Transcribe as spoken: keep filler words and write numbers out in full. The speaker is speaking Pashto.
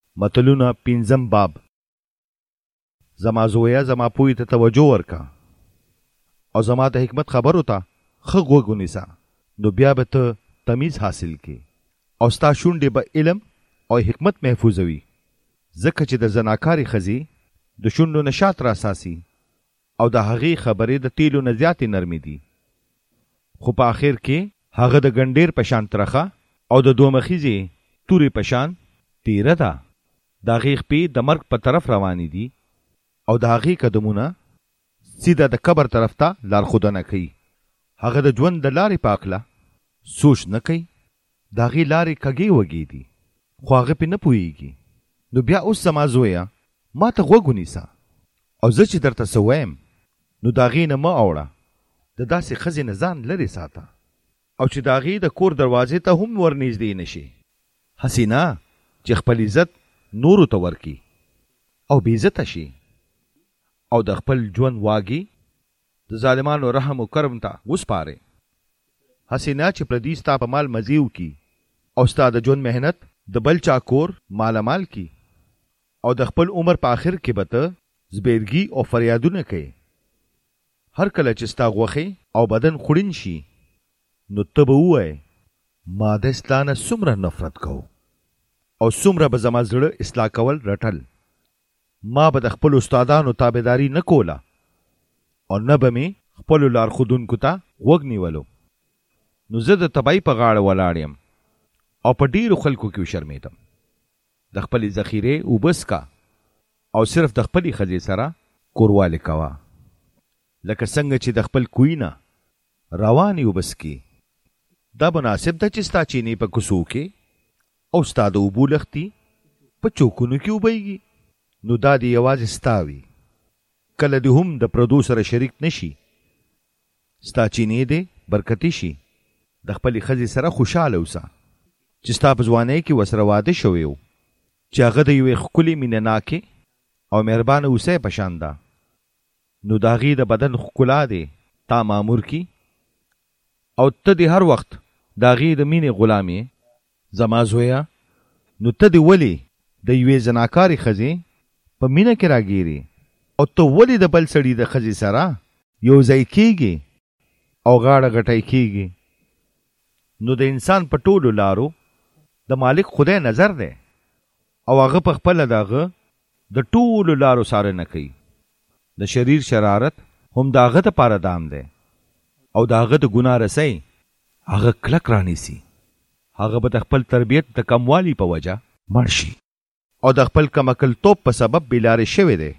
متلونه پنځم باب. زما زویا زما پوی ته توجه ورکا او زما د حکمت خبرو ته ښه غوږ ونیسه، نو بیا به ته تمیز حاصل کې او ستا شونډې به علم او حکمت محفوظوي. ځکه چې د زناکاري ښځې د شونډو نه شات راساسي او د هغې خبرې د تیلو نه زیاتې نرمې دي، خو په آخر کې هغه د ګنډیر په شان ترخه او د دوه مخیزې تورې په شان تیره ده. د هغې خپې د مرګ په طرف روانې دي او د هغې قدمونه سیده د قبر طرف ته لارښودنه کوي. هغه د ژوند د لارې په هکله سوچ نه کوي. د هغې لارې کږې وږې دي، خو هغه پې نه پوهېږي. نو بیا اوس زما زویه ما ته غوږ ونیسه، او زه چې درته څه وایم نو د هغې نه مه اوړه. د داسې ښځې نه ځان لرې ساته، او چې د هغې د کور دروازې ته هم ورنږدې نه شي. هسې نه چې خپل عزت نورو ته ورکي او بې عزته شي، او د خپل ژوند واګي د ظالمانو رحم و کرم ته وسپارې. هسې نه چې پردي ستا په مال مزې وکړي او ستا د ژوند محنت د بل چا کور مالامال کړي، او د خپل عمر په آخر کې به ته زبیرګي او فریادونه کوي. هر کله چې ستا غوښې او بدن خوړین شي نو ته به ووایې ما د ستا نه څومره نفرت کوو او څومره به زما زړه اصلاح کول رټل. ما به د خپلو استادانو تابعداري نه کوله او نه به مې خپلو لارښودونکو ته غوږ نیولو. نو زه د تبعۍ په غاړه ولاړ یم او په ډېرو خلکو کې وشرمېدم. د خپلې ذخیرې اوبه څښه او صرف د خپلې ښځې سره کوروالی کوه، لکه څنګه چې د خپل کوی نه روانې اوبه څښې. دا مناسب ده چې ستا چینې په کوڅو کې او ستا د اوبو لښتي په چوکونو کې اوبهیږي. نو دا دې یوازې ستا وي، کله دې هم د پردو سره شریک نشي. ستا چینې دې برکتي شي. د خپلې ښځې سره خوشحاله اوسه چې ستا په ځوانۍ کې ورسره واده شوی و، چې هغه د یوې ښکلې مینه ناکې او مهربانه اوسۍ په شان ده. نو د هغې د بدن ښکلا دې تا مامور کی او ته دې هر وخت د هغې د مینې غلام یې. زما زویه، نو ته دې ولې د یوې زناکارې ښځې په مینه کې راګیرې او ته ولې د بل سړي د ښځې سره یو ځای کېږي او غاړه غټی کېږي؟ نو د انسان په ټولو لارو د مالک خدای نظر دی، او هغه په خپله د هغه د ټولو لارو څارنه کوي. د شریر شرارت هم د هغه دپاره دام دی، او د هغه د ګناه رسۍ هغه کلک رانیسي. هغه به د خپل تربیت د کموالي په وجه مړ شي او د خپل کمعقلتوب په سبب بېلارې شوی دی.